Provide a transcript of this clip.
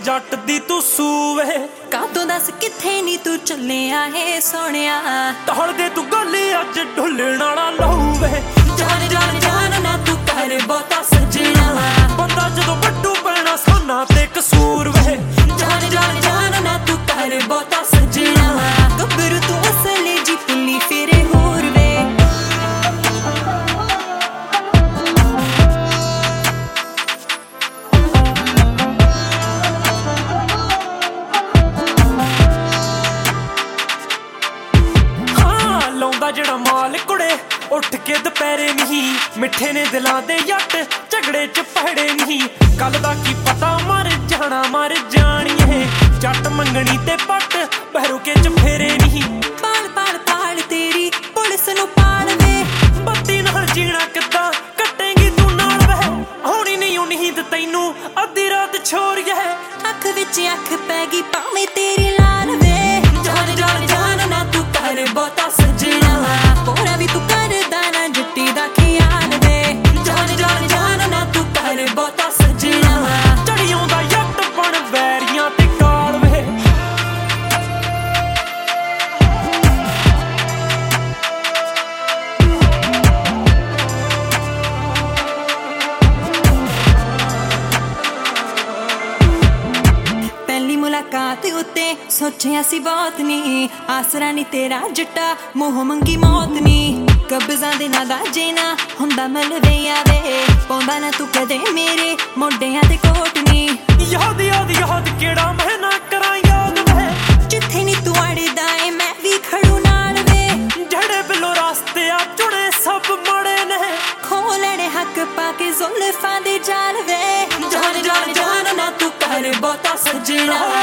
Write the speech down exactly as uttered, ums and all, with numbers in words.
जट दी तू सूवे कातों दस किथे नी तू चलिया है सोनिया टहल दे तू गली अज ढुलण वाला लहूवे जान जान जान ना तू कर बहुता सजना बंदा जदों वड्डू पैना साना ते कसूर वे जान जान जान ना तू कर बहुता सजना गब्बरू तू असले जी पुली फिरे होर वे ਜਿਹੜਾ ਮਾਲ ਕੁੜੇ ਉੱਠ ਕੇ ਦੁਪਹਿਰੇ ਨਹੀਂ ਮਿੱਠੇ ਨੇ ਦਿਲਾਂ ਦੇ ਜੱਟ ਝਗੜੇ ਚ ਪਹੜੇ ਨਹੀਂ ਕੱਲ ਦਾ ਕੀ ਪਤਾ ਮਰ ਜਾਣਾ ਮਰ ਜਾਣੀਏ ਜੱਟ ਮੰਗਣੀ ਤੇ ਪੱਟ ਬਹਿਰੂਕੇ ਚ ਫੇਰੇ ਨਹੀਂ ਪਾਲ ਪਾਲ ਪਾਲ ਤੇਰੀ ਪੁਲਿਸ ਨੂੰ ਪਾਲ ਵੇ ਬੱਤੀ ਨਾਲ ਜੀਣਾ ਕਿੱਦਾਂ ਕੱਟੇਂਗੀ ਤੂੰ ਨਾਲ ਵਹਿ ਹੋਣੀ ਨਹੀਂ ਉਹ ਨੀਂਦ ਤੈਨੂੰ ਅੱਧੀ ਰਾਤ ਛੋਰੀਏ ਅੱਖ ਵਿੱਚ ਅੱਖ ਪੈ ਗਈ ਭਾਵੇਂ ਤੇਰੀ ਲਾਲ ਵੇ ਜਾਨ ਜਾਨ ਜਾਨ ਨਾ ਤੂੰ ਕਰ ਬਹੁਤਾ ਸਜਣਾ ਪੋਰਾ ਵੀ ਤੂੰ ਕਰਦਾ ਨਾ ਜੁੱਤੀ ਦਾ ਖਿਆਲ ਵੇ ਜਾਨ ਜਾਨ ਜਾਨ ਨਾ ਤੂੰ ਕਰ ਬਹੁਤਾ ਸਜਣਾ ਚੜੀ ਆਉਂਦਾ ਜੱਟ ਬਣ ਵੈਰੀਆਂ ਤੇ ਕਾਲ ਵੇ ਪਹਿਲੀ ਮੁਲਾਕਾਤ ਉੱਤੇ ਸੋਚਿਆ ਸੀ ਬਹੁਤ ਨੀ ਆਸਰਾ ਨੀ ਤੇਰਾ ਜੱਟਾ ਮੂੰਹ ਮੰਗੀ ਮੌਤ ਨੀ ਕਬਜ਼ਾਂ ਦੇ ਨਾ ਗਾਜੇ ਨਾ ਹੁੰਦਾ ਮਲਵੇ ਆਵੇ ਪਾਉਂਦਾ ਨਾ ਤੂੰ ਕਦੇ ਮੇਰੇ ਮੋਢਿਆਂ ਤੇ ਕੋਟ ਨੀ ਯਾਦ ਯਾਦ ਯਾਦ ਕਿਹੜਾ ਮੈਂ ਨਾ ਕਰਾਂ ਯਾਦ ਵੇ ਜਿੱਥੇ ਨੀ ਤੂੰ ਅੜਦਾ ਏ ਮੈਂ ਵੀ ਖੜੂ ਨਾਲ ਵੇ ਜਿਹੜੇ ਬਿੱਲੋ ਰਸਤੇ ਆ ਚੁਣੇ ਸਭ ਮਾੜੇ ਨੇ ਖੋਲਣੇ ਹੱਕ ਪਾ ਕੇ ਜ਼ੁਲਫਾਂ ਦੇ ਜਾਲ ਵੇ ਜਾਨ ਜਾਨ ਜਾਨ ਨਾ ਤੂੰ ਕਰ ਬਹੁਤਾ ਸਜਣਾ